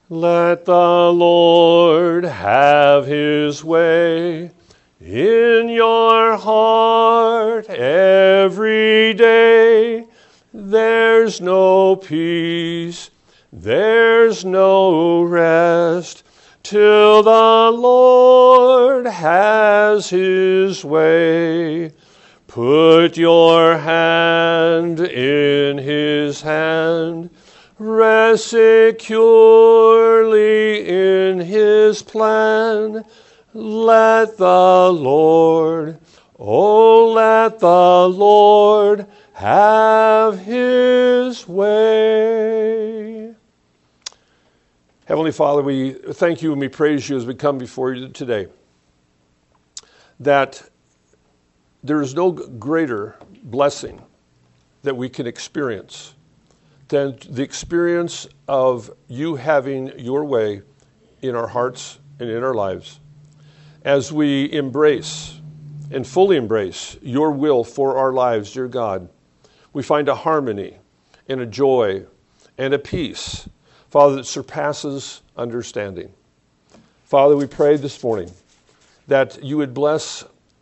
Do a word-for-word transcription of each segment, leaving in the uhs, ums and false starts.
Let the Lord have his way in your heart every day. There's no peace, there's no rest, till the Lord has his way. Put your hand in his hand, rest securely in his plan. Let the Lord, oh, let the Lord have his way. Heavenly Father, we thank you and we praise you as we come before you today, that there is no greater blessing that we can experience than the experience of you having your way in our hearts and in our lives. As we embrace and fully embrace your will for our lives, dear God, we find a harmony and a joy and a peace, Father, that surpasses understanding. Father, we pray this morning that you would bless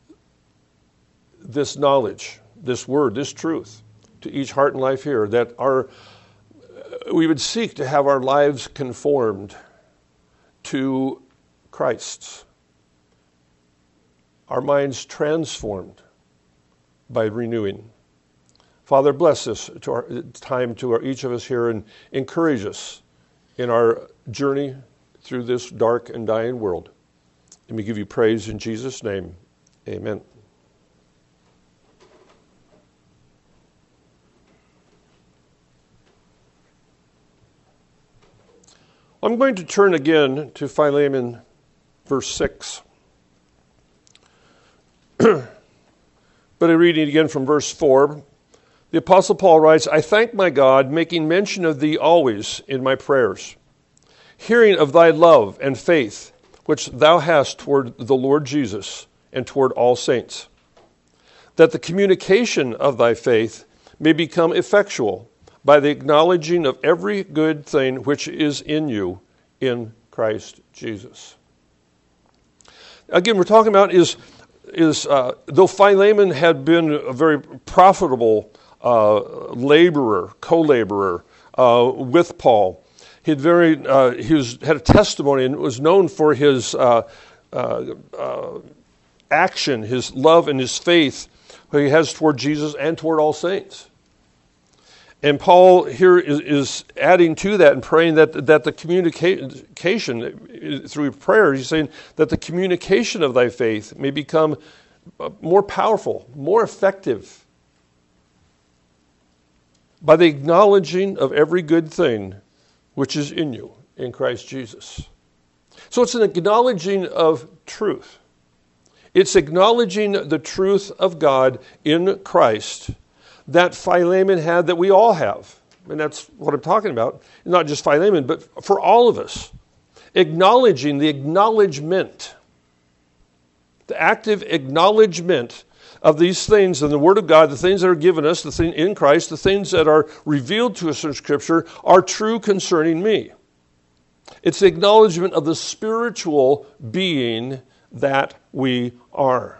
this knowledge, this word, this truth to each heart and life here, that our we would seek to have our lives conformed to Christ's, our minds transformed by renewing. Father, bless this to our time to our, each of us here, and encourage us in our journey through this dark and dying world. And we give you praise in Jesus' name. Amen. I'm going to turn again to Philemon, verse six. But I'm reading again from verse four. The Apostle Paul writes, I thank my God, making mention of thee always in my prayers, hearing of thy love and faith, which thou hast toward the Lord Jesus and toward all saints, that the communication of thy faith may become effectual by the acknowledging of every good thing which is in you in Christ Jesus. Again, we're talking about is, is uh, though Philemon had been a very profitable uh, laborer, co-laborer uh, with Paul, he had very uh, he was, had a testimony and was known for his uh, uh, uh, action, his love and his faith that he has toward Jesus and toward all saints. And Paul here is, is adding to that and praying that, that the communication, through prayer, he's saying that the communication of thy faith may become more powerful, more effective by the acknowledging of every good thing which is in you in Christ Jesus. So it's an acknowledging of truth. It's acknowledging the truth of God in Christ that Philemon had, that we all have. And that's what I'm talking about. Not just Philemon, but for all of us. Acknowledging the acknowledgement, the active acknowledgement of these things in the Word of God, the things that are given us, the thing in Christ, the things that are revealed to us in Scripture are true concerning me. It's the acknowledgement of the spiritual being that we are.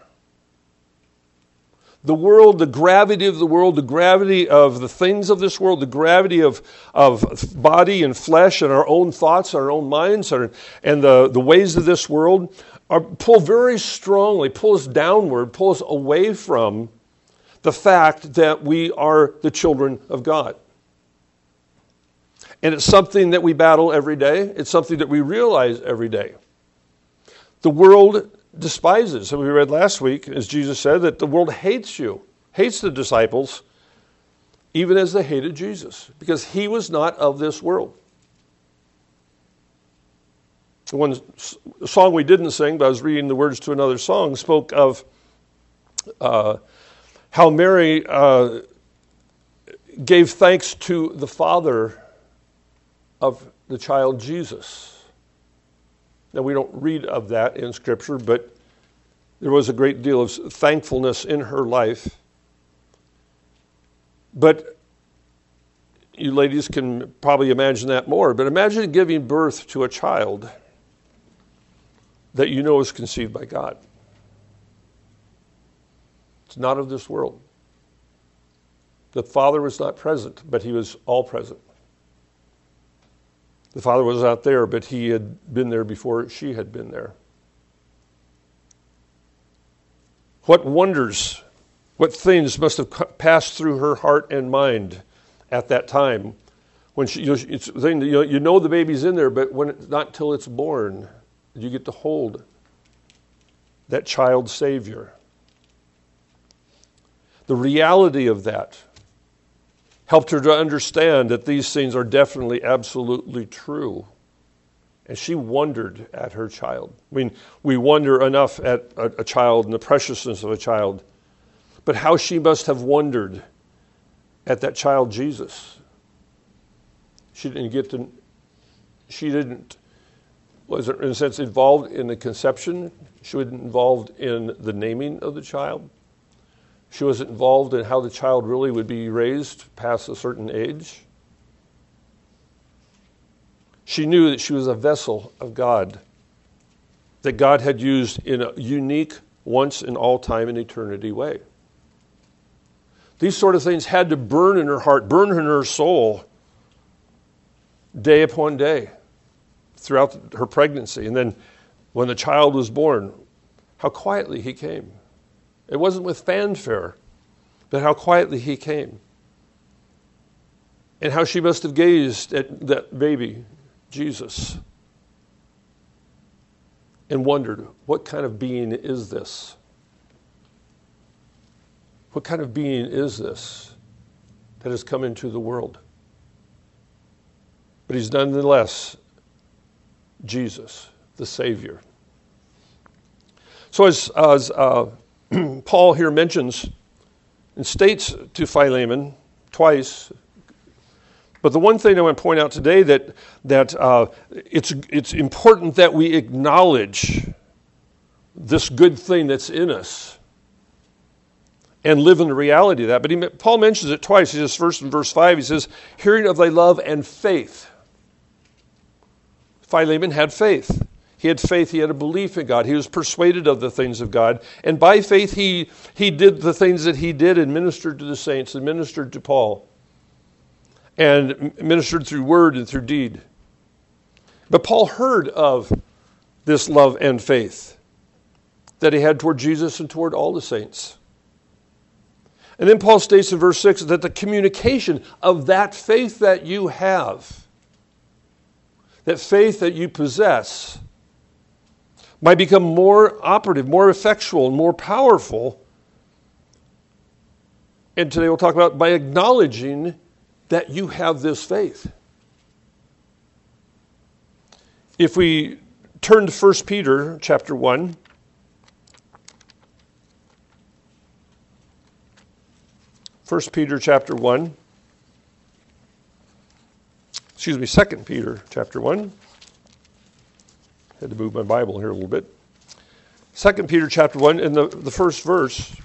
The world, the gravity of the world, the gravity of the things of this world, the gravity of, of body and flesh and our own thoughts, our own minds, our, and the, the ways of this world are pull very strongly, pull us downward, pull us away from the fact that we are the children of God. And it's something that we battle every day. It's something that we realize every day. The world despises. And we read last week, as Jesus said, that the world hates you, hates the disciples, even as they hated Jesus, because he was not of this world. One song we didn't sing, but I was reading the words to another song, spoke of uh, how Mary uh, gave thanks to the Father of the child Jesus. Now, we don't read of that in Scripture, but there was a great deal of thankfulness in her life. But you ladies can probably imagine that more, but imagine giving birth to a child that you know is conceived by God. It's not of this world. The Father was not present, but he was all present. The Father was not there, but he had been there before she had been there. What wonders, what things must have passed through her heart and mind at that time when she, you know, it's, you know, you know the baby's in there, but when it, not till it's born, you get to hold that child Savior. The reality of that helped her to understand that these things are definitely, absolutely true. And she wondered at her child. I mean, we wonder enough at a, a child and the preciousness of a child, but how she must have wondered at that child Jesus. She didn't get to, she didn't, was in a sense involved in the conception. She wasn't involved in the naming of the child. She wasn't involved in how the child really would be raised past a certain age. She knew that she was a vessel of God, that God had used in a unique, once in all time and eternity way. These sort of things had to burn in her heart, burn in her soul, day upon day, throughout her pregnancy. And then when the child was born, how quietly he came. It wasn't with fanfare, but how quietly he came. And how she must have gazed at that baby, Jesus, and wondered, what kind of being is this? What kind of being is this that has come into the world? But he's nonetheless Jesus, the Savior. So as, as uh, Paul here mentions and states to Philemon twice, but the one thing I want to point out today that that uh, it's it's important that we acknowledge this good thing that's in us and live in the reality of that. But he, Paul mentions it twice. He says first in verse five, he says, hearing of thy love and faith. Philemon had faith. He had faith, he had a belief in God. He was persuaded of the things of God. And by faith, he, he did the things that he did and ministered to the saints and ministered to Paul. And ministered through word and through deed. But Paul heard of this love and faith that he had toward Jesus and toward all the saints. And then Paul states in verse six that the communication of that faith that you have, that faith that you possess, might become more operative, more effectual, and more powerful. And today we'll talk about by acknowledging that you have this faith. If we turn to First Peter chapter one, First Peter chapter one, excuse me, Second Peter chapter one. Had to move my Bible here a little bit. Second Peter chapter one, in the, the first verse.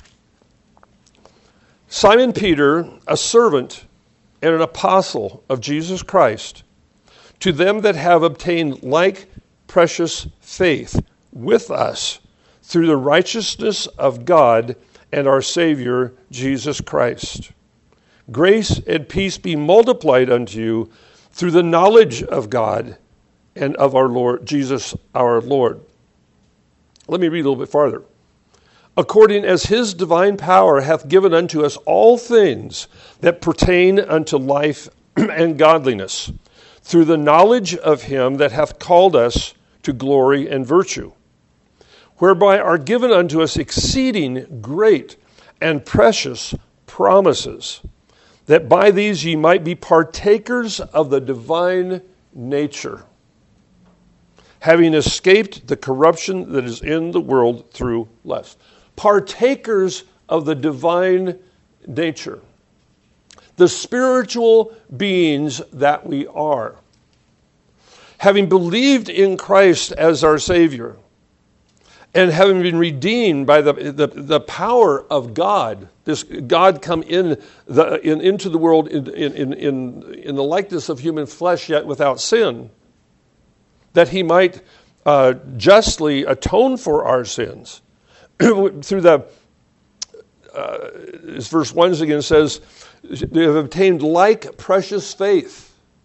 Simon Peter, a servant and an apostle of Jesus Christ, to them that have obtained like precious faith with us through the righteousness of God and our Savior, Jesus Christ. Grace and peace be multiplied unto you through the knowledge of God and of our Lord, Jesus our Lord. Let me read a little bit farther. According as his divine power hath given unto us all things that pertain unto life and godliness, through the knowledge of him that hath called us to glory and virtue, whereby are given unto us exceeding great and precious promises, that by these ye might be partakers of the divine nature, having escaped the corruption that is in the world through lust. Partakers of the divine nature. The spiritual beings that we are. Having believed in Christ as our Savior, And having been redeemed by the, the, the power of God, this God come in, the, in into the world in, in, in, in the likeness of human flesh, yet without sin, that he might uh, justly atone for our sins. Through the, uh, as verse one again says, they have obtained like precious faith.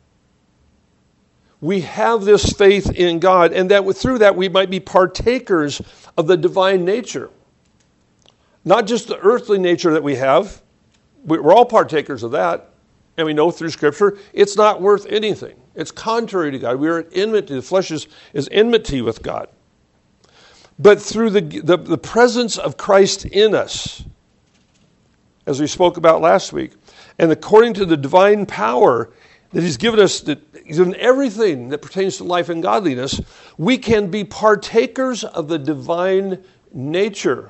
We have this faith in God, and that through that we might be partakers of the divine nature. Not just the earthly nature that we have. We're all partakers of that. And we know through Scripture, it's not worth anything. It's contrary to God. We are at enmity. The flesh is, is enmity with God. But through the, the, the presence of Christ in us, as we spoke about last week, and according to the divine power that he's given us, that he's given everything that pertains to life and godliness, we can be partakers of the divine nature.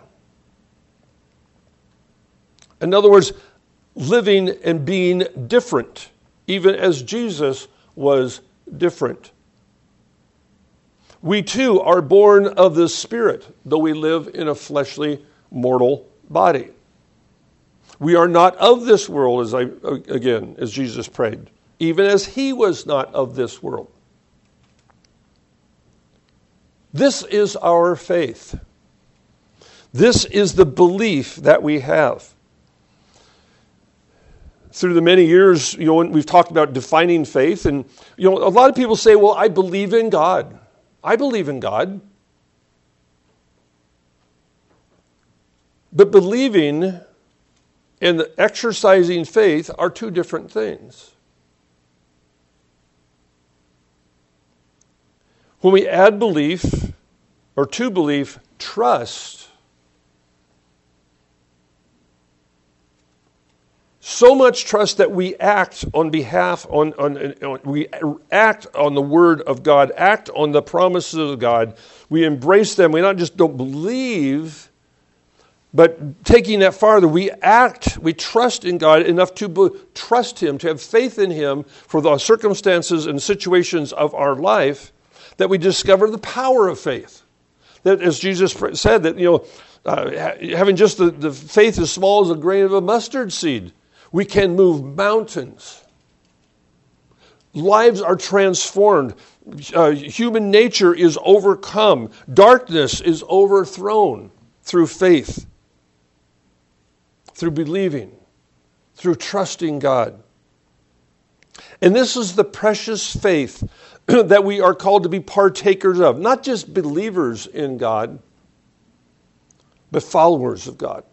In other words, living and being different, even as Jesus was different. We too are born of the Spirit, though we live in a fleshly, mortal body. We are not of this world, as I again, as Jesus prayed, even as he was not of this world. This is our faith. This is the belief that we have. Through the many years, you know, we've talked about defining faith, and you know, a lot of people say, "Well, I believe in God. I believe in God." But believing and exercising faith are two different things. When we add belief, or to belief, trust, so much trust that we act on behalf, on, on, on we act on the word of God, act on the promises of God. We embrace them. We not just don't believe, but taking that farther, we act, we trust in God enough to be, trust Him, to have faith in Him for the circumstances and situations of our life, that we discover the power of faith. That, as Jesus said, that, you know, uh, having just the, the faith as small as a grain of a mustard seed, we can move mountains. Lives are transformed. Uh, human nature is overcome. Darkness is overthrown through faith, through believing, through trusting God. And this is the precious faith that we are called to be partakers of. Not just believers in God, but followers of God.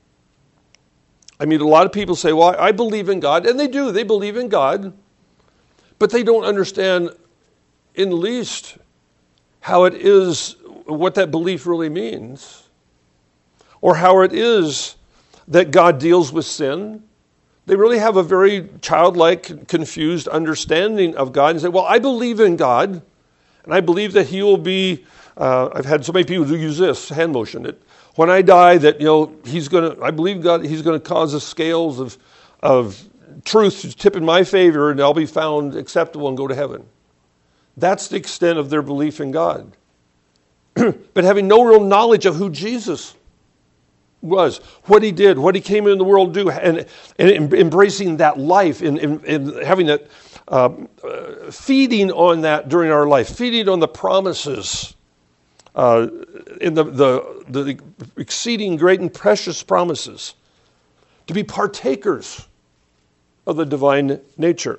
I mean, a lot of people say, well, I believe in God. And they do. They believe in God. But they don't understand in the least how it is, what that belief really means. Or how it is that God deals with sin. They really have a very childlike, confused understanding of God and say, well, I believe in God, and I believe that He will be, uh, I've had so many people who use this hand motion, that when I die, that, you know, He's going to, I believe God, He's going to cause the scales of, of truth to tip in my favor, and I'll be found acceptable and go to heaven. That's the extent of their belief in God. But having no real knowledge of who Jesus was, what He did, what He came in the world to do, and, and embracing that life, and, and, and having that, uh, uh, feeding on that during our life, feeding on the promises, uh, in the, the, the exceeding great and precious promises, to be partakers of the divine nature.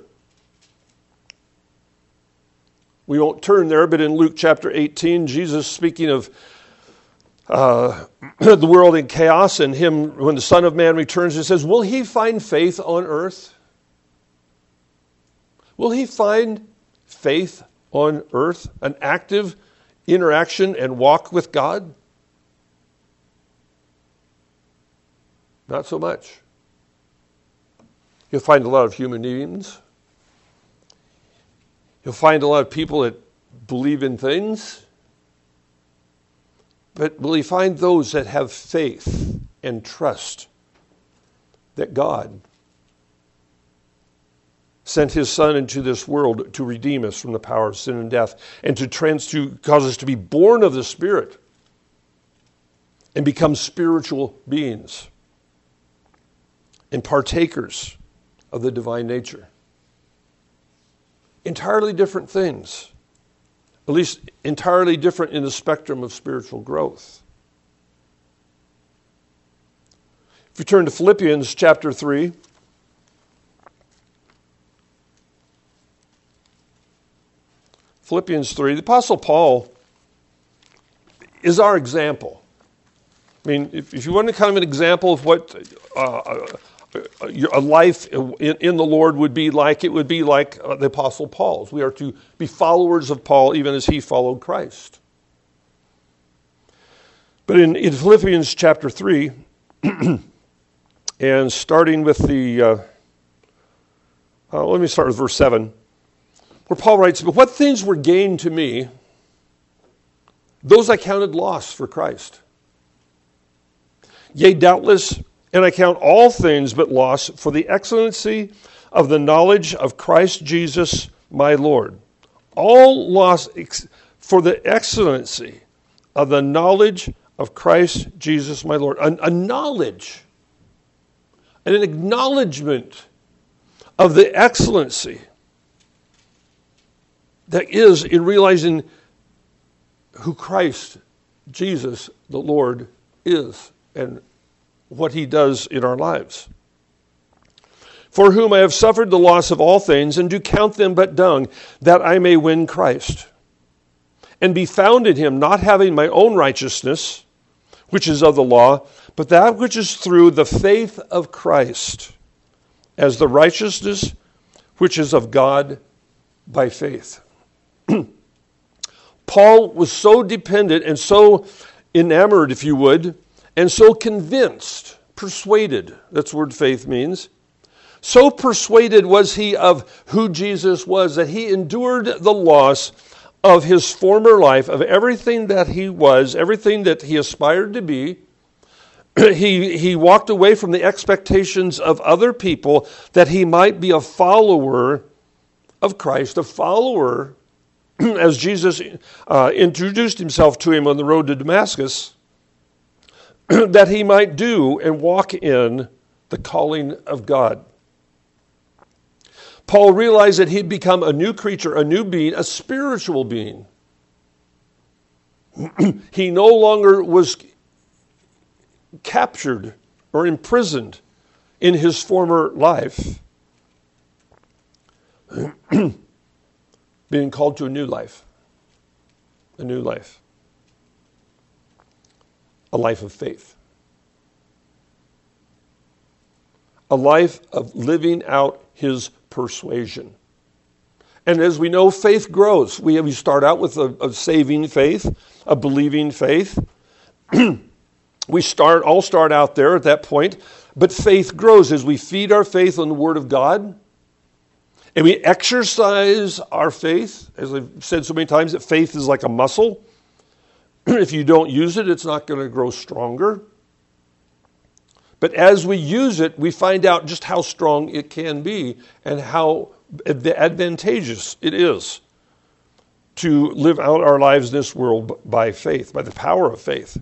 We won't turn there, but in Luke chapter eighteen, Jesus speaking of Uh, the world in chaos, and Him, when the Son of Man returns, He says, will He find faith on earth? Will He find faith on earth? An active interaction and walk with God? Not so much. You'll find a lot of human beings. You'll find a lot of people that believe in things. But will He find those that have faith and trust that God sent His Son into this world to redeem us from the power of sin and death, and to trans to cause us to be born of the Spirit, and become spiritual beings and partakers of the divine nature. Entirely different things, at least entirely different in the spectrum of spiritual growth. If you turn to Philippians chapter three, Philippians three, the Apostle Paul is our example. I mean, if, if you want a kind of an example of what uh, a life in, in the Lord would be like, it would be like uh, the Apostle Paul's. We are to be followers of Paul even as he followed Christ. But in, in Philippians chapter three, and starting with the, uh, uh, let me start with verse seven, where Paul writes, "But what things were gained to me, those I counted loss for Christ. Yea, doubtless, and I count all things but loss for the excellency of the knowledge of Christ Jesus my Lord." All loss ex- for the excellency of the knowledge of Christ Jesus my Lord. A, a knowledge, and an acknowledgement of the excellency that is in realizing who Christ Jesus the Lord is and what he does in our lives. "For whom I have suffered the loss of all things, and do count them but dung, that I may win Christ, and be found in him, not having my own righteousness, which is of the law, but that which is through the faith of Christ, as the righteousness which is of God by faith." Paul was so dependent and so enamored, if you would, and so convinced, persuaded, that's what word faith means. So persuaded was he of who Jesus was that he endured the loss of his former life, of everything that he was, everything that he aspired to be. he, he walked away from the expectations of other people that he might be a follower of Christ, a follower, as Jesus uh, introduced himself to him on the road to Damascus, that he might do and walk in the calling of God. Paul realized that he'd become a new creature, a new being, a spiritual being. He no longer was captured or imprisoned in his former life, being called to a new life, a new life. A life of faith. A life of living out his persuasion. And as we know, faith grows. We, we start out with a, a saving faith, a believing faith. we start all start out there at that point, but faith grows as we feed our faith on the Word of God, and we exercise our faith. As I've said so many times, that faith is like a muscle. If you don't use it, it's not going to grow stronger. But as we use it, we find out just how strong it can be and how advantageous it is to live out our lives in this world by faith, by the power of faith.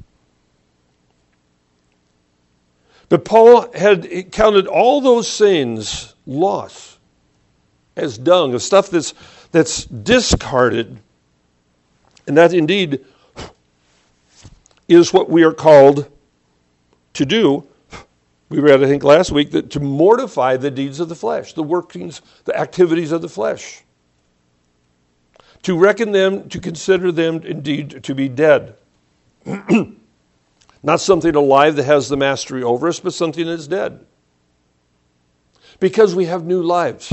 But Paul had counted all those things loss, as dung, as stuff that's that's discarded, and that indeed is what we are called to do. We read, I think, last week, that to mortify the deeds of the flesh, the workings, the activities of the flesh. To reckon them, to consider them indeed to be dead. Not something alive that has the mastery over us, but something that is dead. Because we have new lives.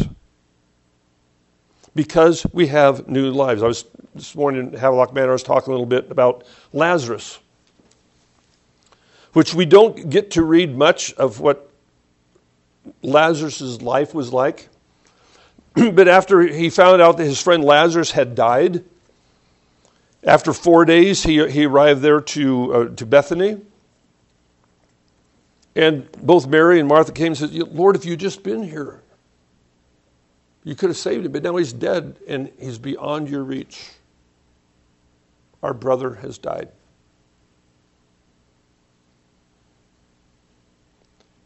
Because we have new lives. I was this morning in Havelock Manor, I was talking a little bit about Lazarus, which we don't get to read much of what Lazarus' life was like. But after he found out that his friend Lazarus had died, after four days he, he arrived there to, uh, to Bethany. And both Mary and Martha came and said, "Lord, if you'd just been here, you could have saved him, but now he's dead and he's beyond your reach. Our brother has died."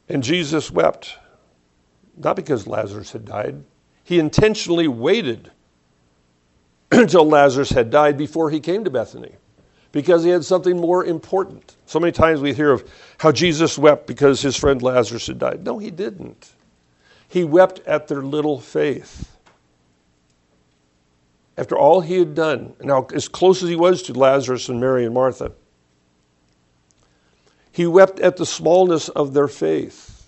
And Jesus wept, not because Lazarus had died. He intentionally waited until Lazarus had died before he came to Bethany, because he had something more important. So many times we hear of how Jesus wept because his friend Lazarus had died. No, he didn't. He wept at their little faith. After all he had done, now as close as he was to Lazarus and Mary and Martha, he wept at the smallness of their faith.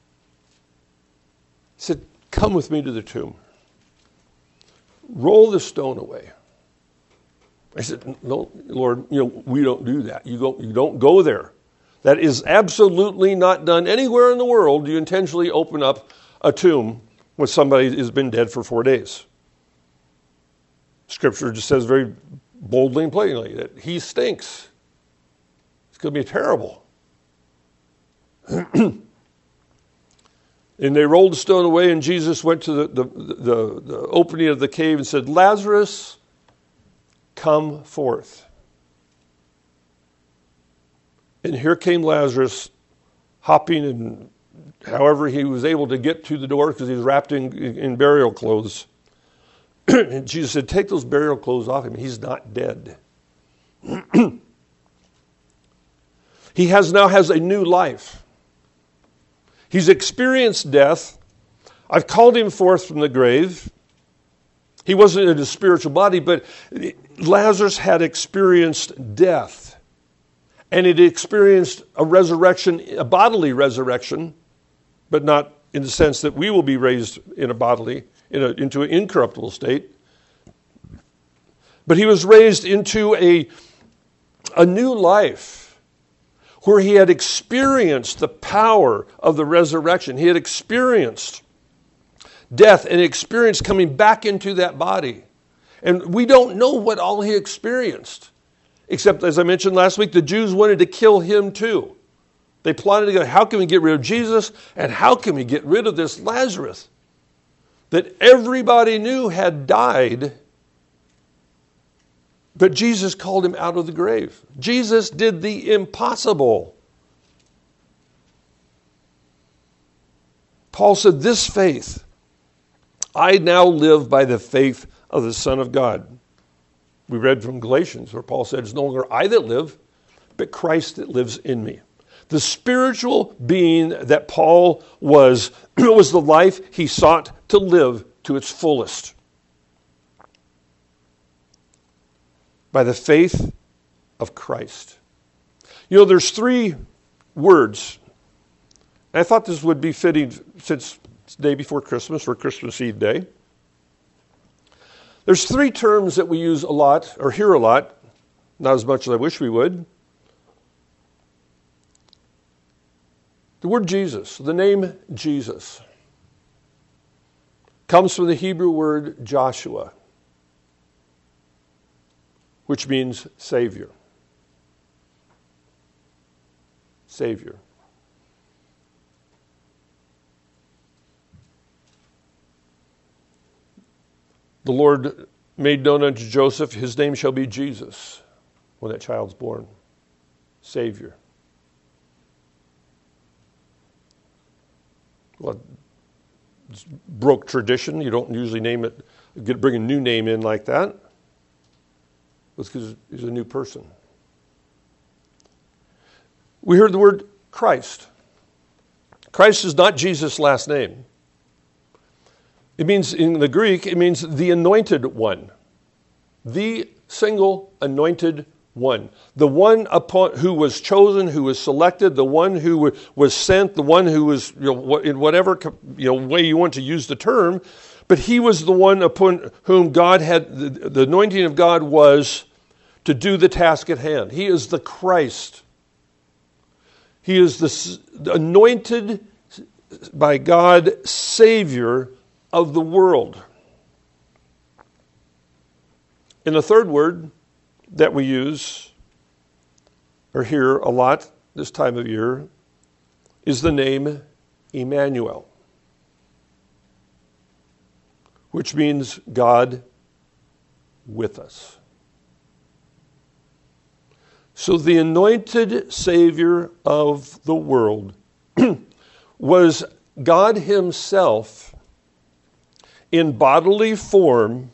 He said, "Come with me to the tomb. Roll the stone away." I said, "No, Lord, you know, we don't do that. You go, you don't go there. That is absolutely not done anywhere in the world. You intentionally open up a tomb when somebody has been dead for four days. Scripture just says very boldly and plainly that he stinks. It's going to be terrible." And they rolled the stone away, and Jesus went to the, the, the, the opening of the cave and said, "Lazarus, come forth." And here came Lazarus, hopping, and however he was able to get to the door because he was wrapped in, in burial clothes. And Jesus said, "Take those burial clothes off him. He's not dead." He has now has a new life. He's experienced death. I've called him forth from the grave. He wasn't in his spiritual body, but Lazarus had experienced death. And it experienced a resurrection, a bodily resurrection, but not in the sense that we will be raised in a bodily, in a, into an incorruptible state. But he was raised into a, a new life, where he had experienced the power of the resurrection. He had experienced death and experienced coming back into that body. And we don't know what all he experienced. Except, as I mentioned last week, the Jews wanted to kill him too. They plotted together, how can we get rid of Jesus? And how can we get rid of this Lazarus that everybody knew had died? But Jesus called him out of the grave. Jesus did the impossible. Paul said, "This faith, I now live by the faith of the Son of God." We read from Galatians where Paul said, "It's no longer I that live, but Christ that lives in me." The spiritual being that Paul was, was the life he sought to live to its fullest. By the faith of Christ. You know, there's three words. And I thought this would be fitting since it's the day before Christmas, or Christmas Eve day. There's three terms that we use a lot, or hear a lot, not as much as I wish we would. The word Jesus, the name Jesus, comes from the Hebrew word Joshua, which means Savior. Savior. The Lord made known unto Joseph, his name shall be Jesus, when that child's born. Savior. Well, it's broke tradition. You don't usually name it, get, bring a new name in like that. It's because he's a new person. We heard the word Christ. Christ is not Jesus' last name. It means, in the Greek, it means the anointed one. The single anointed one. The one upon who was chosen, who was selected, the one who was sent, the one who was, you know, in whatever, you know, way you want to use the term, but he was the one upon whom God had, the, the anointing of God was to do the task at hand. He is the Christ. He is the, the anointed by God Savior of the world. And the third word that we use or hear a lot this time of year is the name Emmanuel, which means God with us. So the anointed Savior of the world was God himself in bodily form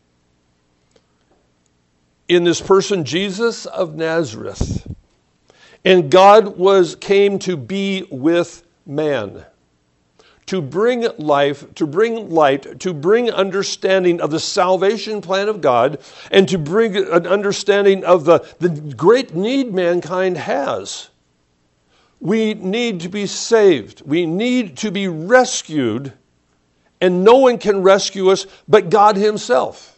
in this person, Jesus of Nazareth. And God was came to be with man, to bring life, to bring light, to bring understanding of the salvation plan of God, and to bring an understanding of the, the great need mankind has. We need to be saved. We need to be rescued, and no one can rescue us but God himself.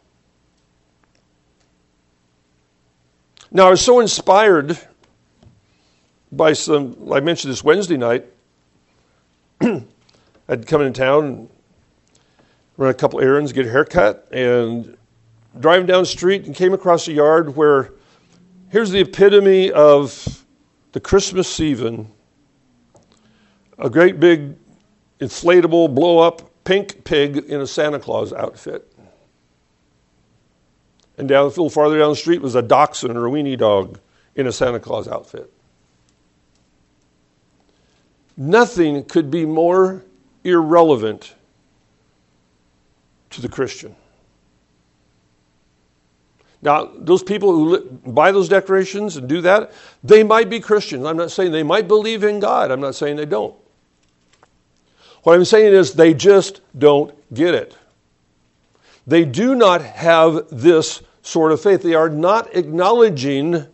Now, I was so inspired by some, I mentioned this Wednesday night. I'd come into town, run a couple errands, get a haircut, and driving down the street and came across a yard where here's the epitome of the Christmas season. A great big inflatable blow-up pink pig in a Santa Claus outfit. And down a little farther down the street was a dachshund or a weenie dog in a Santa Claus outfit. Nothing could be more irrelevant to the Christian. Now, those people who li- buy those decorations and do that, they might be Christians. I'm not saying they might believe in God. I'm not saying they don't. What I'm saying is they just don't get it. They do not have this sort of faith. They are not acknowledging,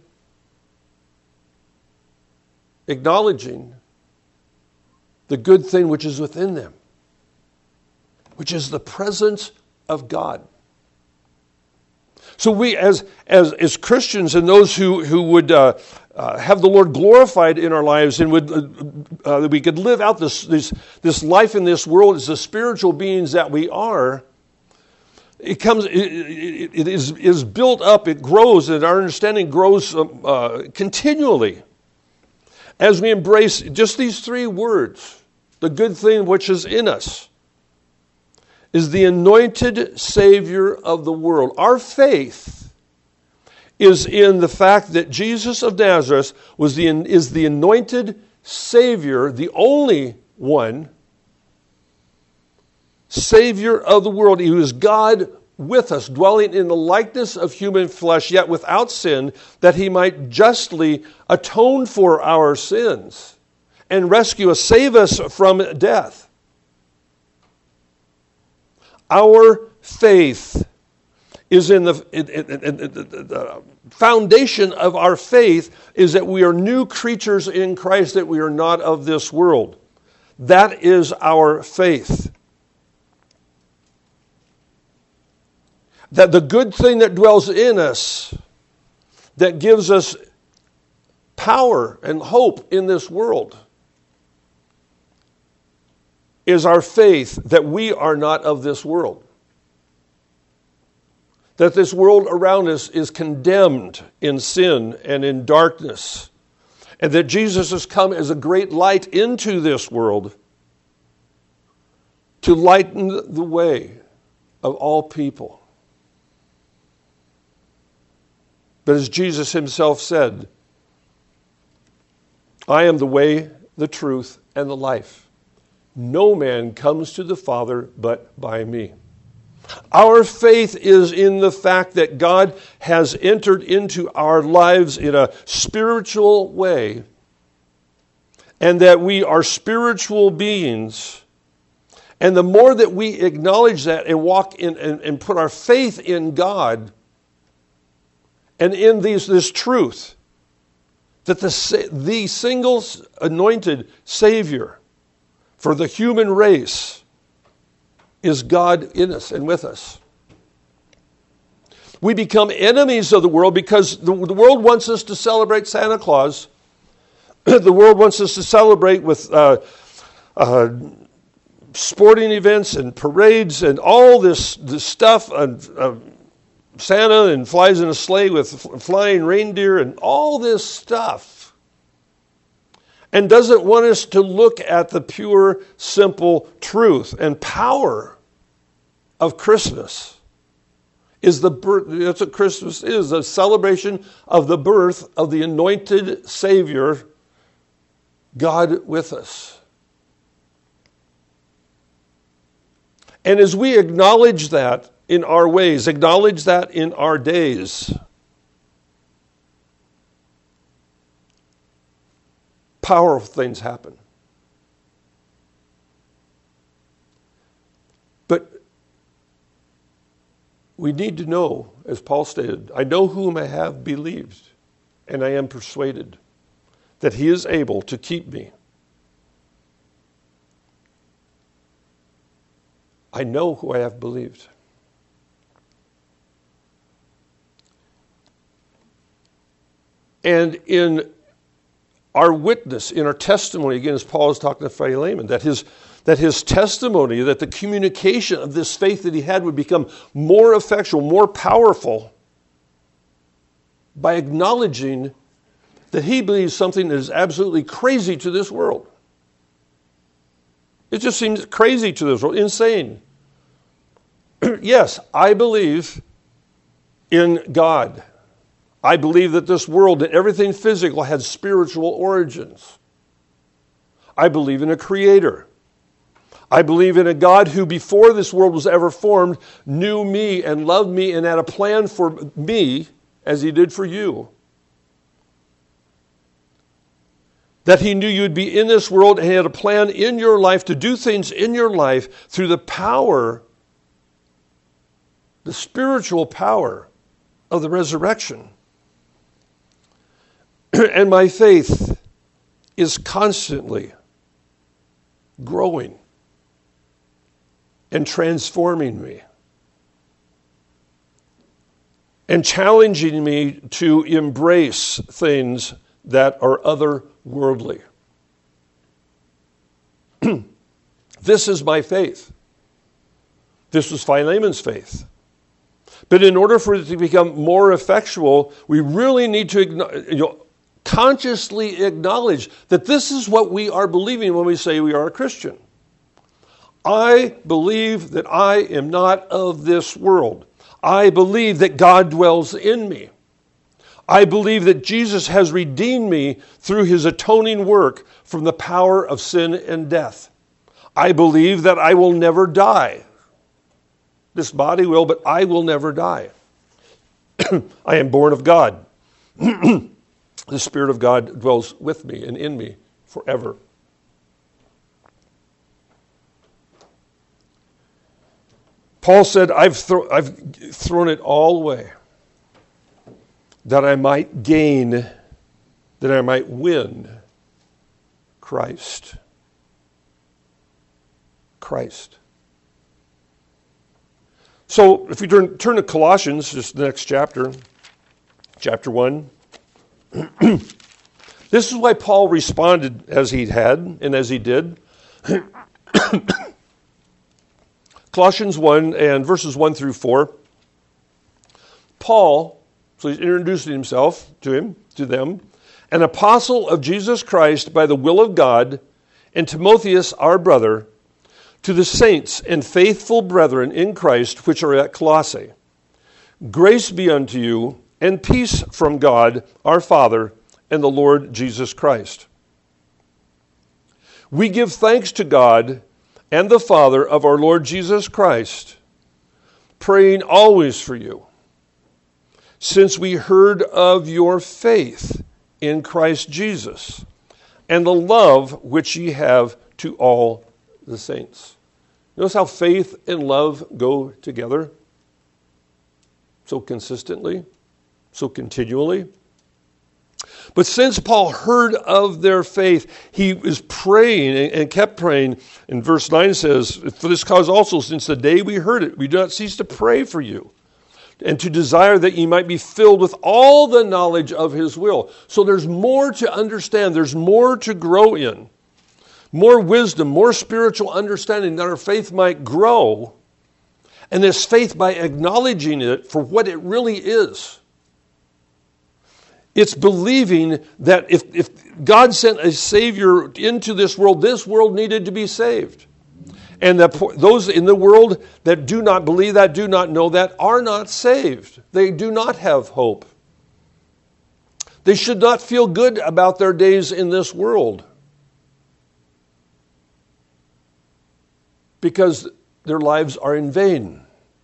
acknowledging the good thing which is within them, which is the presence of God. So we, as as as Christians and those who who would uh, uh, have the Lord glorified in our lives, and would uh, uh, we could live out this this this life in this world as the spiritual beings that we are. It comes. It, it, it is is built up. It grows, and our understanding grows um, uh, continually as we embrace just these three words: the good thing which is in us is the anointed Savior of the world. Our faith is in the fact that Jesus of Nazareth was the is the anointed Savior, the only one. Savior of the world. He was God with us, dwelling in the likeness of human flesh, yet without sin, that he might justly atone for our sins and rescue us, save us from death. Our faith is in the, in, in, in, in, the foundation of our faith is that we are new creatures in Christ, that we are not of this world. That is our faith. That the good thing that dwells in us, that gives us power and hope in this world, is our faith that we are not of this world. That this world around us is condemned in sin and in darkness. And that Jesus has come as a great light into this world to lighten the way of all people. But as Jesus himself said, I am the way, the truth, and the life. No man comes to the Father but by me. Our faith is in the fact that God has entered into our lives in a spiritual way, and that we are spiritual beings. And the more that we acknowledge that and walk in and, and put our faith in God, and in these, this truth, that the, the single anointed Savior for the human race is God in us and with us. We become enemies of the world because the, the world wants us to celebrate Santa Claus. The world wants us to celebrate with uh, uh, sporting events and parades and all this, this stuff. And, uh, Santa and flies in a sleigh with flying reindeer and all this stuff. And doesn't want us to look at the pure, simple truth and power of Christmas. Is the birth, that's what Christmas is, a celebration of the birth of the anointed Savior, God with us. And as we acknowledge that in our ways, acknowledge that in our days, powerful things happen. But we need to know, as Paul stated, I know whom I have believed, and I am persuaded that he is able to keep me. I know who I have believed. And in our witness, in our testimony, again, as Paul is talking to Philemon, that his, that his testimony, that the communication of this faith that he had would become more effectual, more powerful by acknowledging that he believes something that is absolutely crazy to this world. It just seems crazy to this world, insane. Yes, I believe in God. I believe that this world and everything physical has spiritual origins. I believe in a creator. I believe in a God who, before this world was ever formed, knew me and loved me and had a plan for me as he did for you. That he knew you'd be in this world and he had a plan in your life to do things in your life through the power, the spiritual power of the resurrection. And my faith is constantly growing and transforming me and challenging me to embrace things that are otherworldly. This is my faith. This was Philemon's faith. But in order for it to become more effectual, we really need to you know, consciously acknowledge that this is what we are believing when we say we are a Christian. I believe that I am not of this world. I believe that God dwells in me. I believe that Jesus has redeemed me through his atoning work from the power of sin and death. I believe that I will never die. This body will, but I will never die. I am born of God. The Spirit of God dwells with me and in me forever. Paul said, I've, thro- I've thrown it all away that I might gain, that I might win Christ. Christ. So if we turn, turn to Colossians, just the next chapter, chapter one. This is why Paul responded as he had and as he did. Colossians one and verses one through four. Paul, so he's introducing himself to him, to them, an apostle of Jesus Christ by the will of God, and Timotheus our brother, to the saints and faithful brethren in Christ which are at Colossae. Grace be unto you, and peace from God our Father and the Lord Jesus Christ. We give thanks to God and the Father of our Lord Jesus Christ, praying always for you, since we heard of your faith in Christ Jesus and the love which ye have to all the saints. Notice how faith and love go together so consistently, so continually. But since Paul heard of their faith, he was praying and kept praying. And verse nine says, for this cause also, since the day we heard it, we do not cease to pray for you, and to desire that ye might be filled with all the knowledge of his will. So there's more to understand. There's more to grow in. More wisdom, more spiritual understanding, that our faith might grow. And this faith, by acknowledging it for what it really is. It's believing that if, if God sent a Savior into this world, this world needed to be saved. And that those in the world that do not believe that, do not know that, are not saved. They do not have hope. They should not feel good about their days in this world, because their lives are in vain.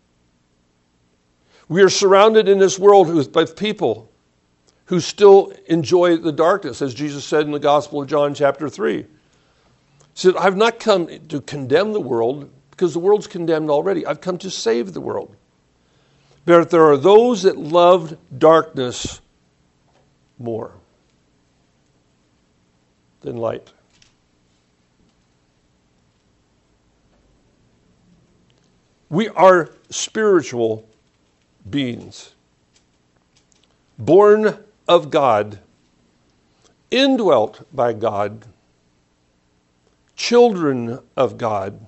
We are surrounded in this world with by people who still enjoy the darkness, as Jesus said in the Gospel of John chapter three. He said, I've not come to condemn the world, because the world's condemned already. I've come to save the world. But there are those that loved darkness more than light. We are spiritual beings, born of God, indwelt by God, children of God.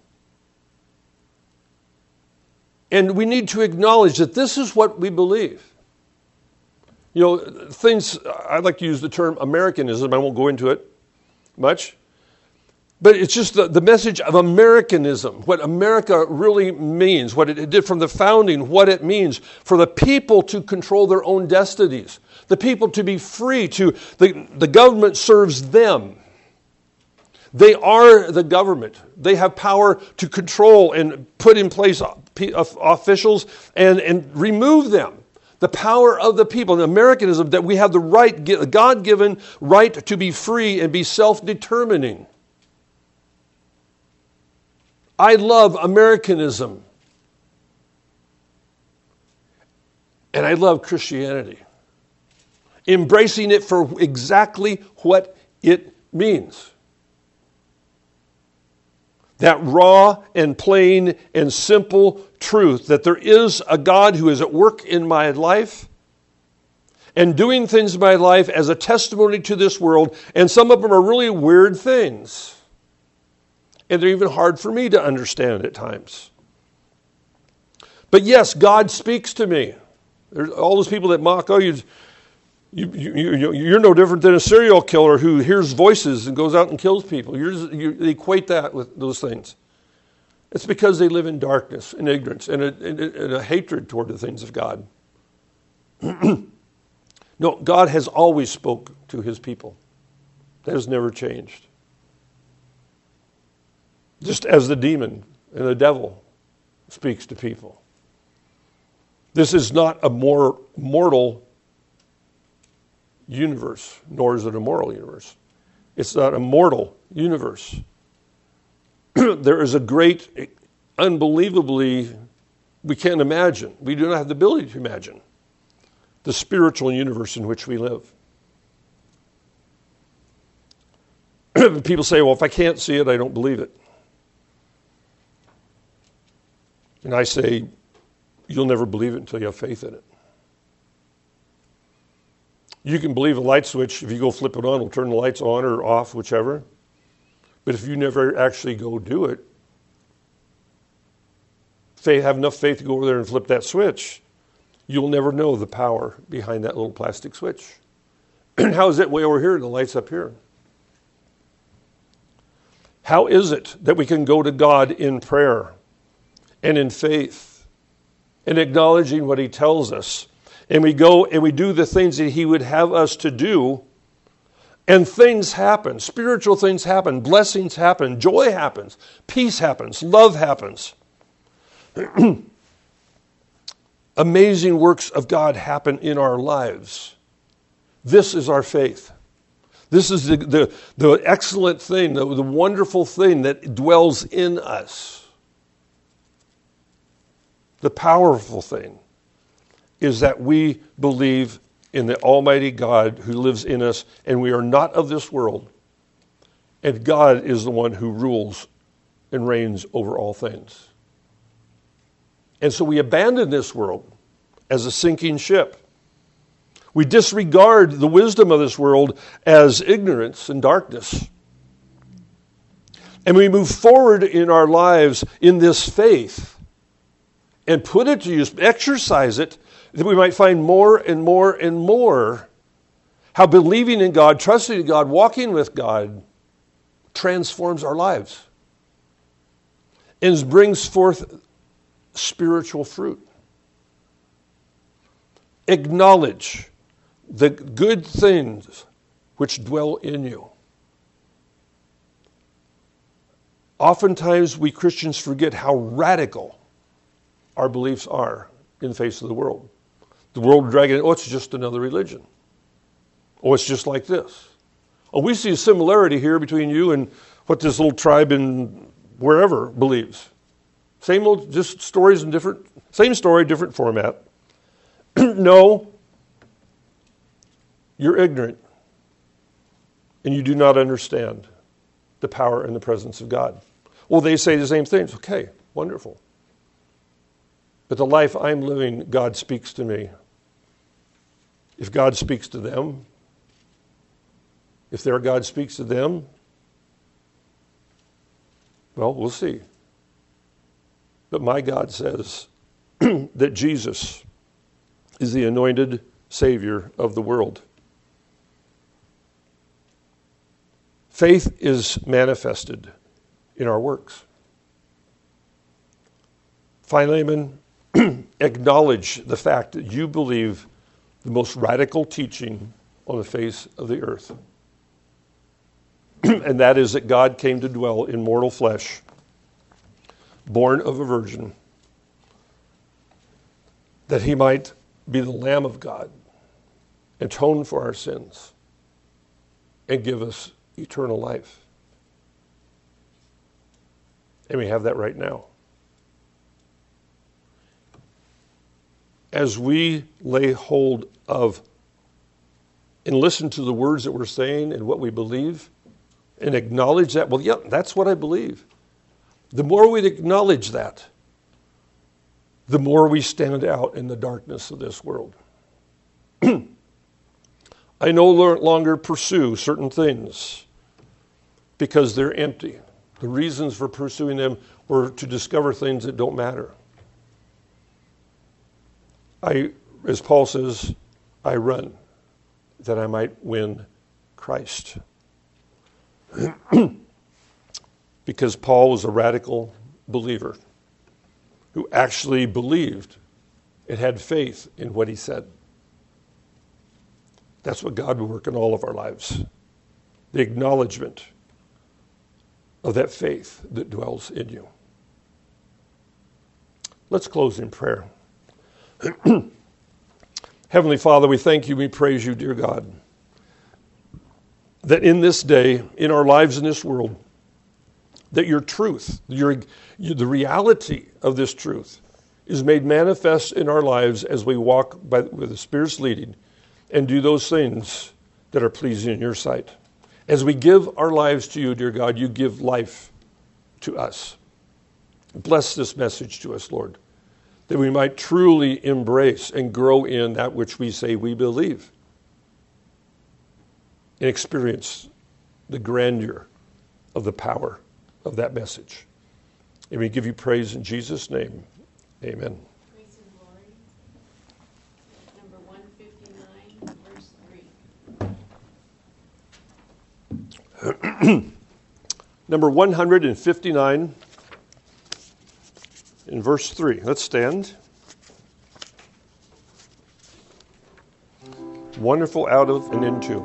And we need to acknowledge that this is what we believe. You know, things, I like to use the term Americanism. I won't go into it much. But it's just the, the message of Americanism, what America really means, what it did from the founding, what it means for the people to control their own destinies, the people to be free, to the, the government serves them. They are the government. They have power to control and put in place officials and, and remove them. The power of the people, and Americanism, that we have the right, the God-given right to be free and be self-determining. I love Americanism. And I love Christianity. Embracing it for exactly what it means. That raw and plain and simple truth that there is a God who is at work in my life and doing things in my life as a testimony to this world. And some of them are really weird things. And they're even hard for me to understand at times. But yes, God speaks to me. There's all those people that mock, oh, you, you, you, you're no different than a serial killer who hears voices and goes out and kills people. You're, you equate that with those things. It's because they live in darkness and ignorance and a, and a, and a hatred toward the things of God. No, God has always spoke to his people. That has never changed. Just as the demon and the devil speaks to people. This is not a more mortal universe, nor is it a moral universe. It's not a mortal universe. There is a great, unbelievably, we can't imagine, we do not have the ability to imagine the spiritual universe in which we live. People say, well, if I can't see it, I don't believe it. And I say, you'll never believe it until you have faith in it. You can believe a light switch, if you go flip it on, it'll turn the lights on or off, whichever. But if you never actually go do it, faith, have enough faith to go over there and flip that switch, you'll never know the power behind that little plastic switch. How is it way over here and the light's up here? How is it that we can go to God in prayer and in faith and acknowledging what he tells us, and we go and we do the things that he would have us to do, and things happen, spiritual things happen, blessings happen, joy happens, peace happens, love happens. Amazing works of God happen in our lives. This is our faith. This is the, the, the excellent thing, the, the wonderful thing that dwells in us. The powerful thing is that we believe in the Almighty God who lives in us, and we are not of this world. And God is the one who rules and reigns over all things. And so we abandon this world as a sinking ship. We disregard the wisdom of this world as ignorance and darkness. And we move forward in our lives in this faith and put it to use, exercise it, that we might find more and more and more how believing in God, trusting in God, walking with God transforms our lives and brings forth spiritual fruit. Acknowledge the good things which dwell in you. Oftentimes we Christians forget how radical our beliefs are in the face of the world. The world dragging it, oh, it's just another religion. Oh, it's just like this. Oh, we see a similarity here between you and what this little tribe in wherever believes. Same old, just stories in different, same story, different format. No, you're ignorant and you do not understand the power and the presence of God. Well, they say the same things. Okay, wonderful. But the life I'm living, God speaks to me. If God speaks to them, if their God speaks to them, well, we'll see. But my God says that Jesus is the anointed Savior of the world. Faith is manifested in our works. Philemon, acknowledge the fact that you believe the most radical teaching on the face of the earth. And that is that God came to dwell in mortal flesh, born of a virgin, that he might be the Lamb of God, atone for our sins, and give us eternal life. And we have that right now. As we lay hold of and listen to the words that we're saying and what we believe, and acknowledge that, well, yeah, that's what I believe. The more we acknowledge that, the more we stand out in the darkness of this world. I no longer pursue certain things because they're empty. The reasons for pursuing them were to discover things that don't matter. I, as Paul says, I run that I might win Christ. Because Paul was a radical believer who actually believed and had faith in what he said. That's what God will work in all of our lives. The acknowledgement of that faith that dwells in you. Let's close in prayer. Heavenly Father, we thank you, we praise you, dear God, that in this day, in our lives in this world, that your truth, your, the reality of this truth is made manifest in our lives as we walk by, with the Spirit's leading and do those things that are pleasing in your sight. As we give our lives to you, dear God, you give life to us. Bless this message to us, Lord, that we might truly embrace and grow in that which we say we believe and experience the grandeur of the power of that message. And we give you praise in Jesus' name. Amen. Praise and glory. Number one fifty-nine, verse three. Number one hundred fifty-nine in verse three. Let's stand. Wonderful out of and into.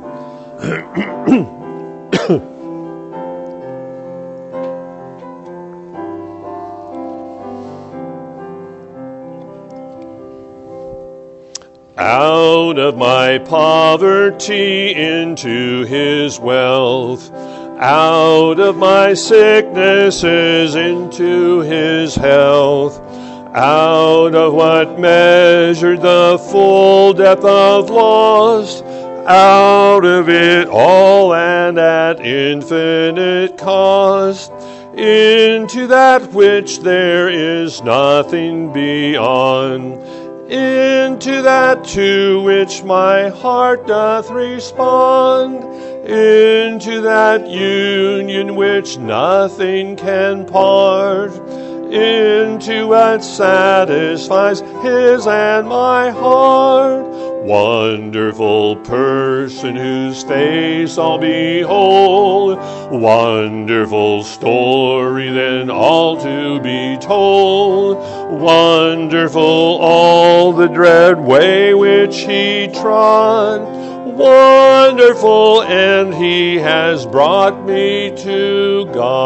Out of my poverty into his wealth, out of my sicknesses into his health, out of what measured the full depth of loss, out of it all and at infinite cost, into that which there is nothing beyond, into that to which my heart doth respond, into that union which nothing can part, into what satisfies his and my heart. Wonderful person whose face I'll behold, wonderful story then all to be told, wonderful all the dread way which he trod, wonderful, and he has brought me to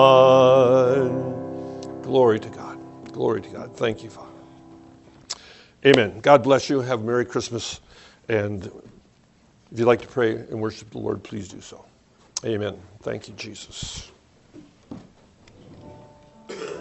God. Glory to God. Glory to God. Thank you, Father. Amen. God bless you. Have a Merry Christmas. And if you'd like to pray and worship the Lord, please do so. Amen. Thank you, Jesus.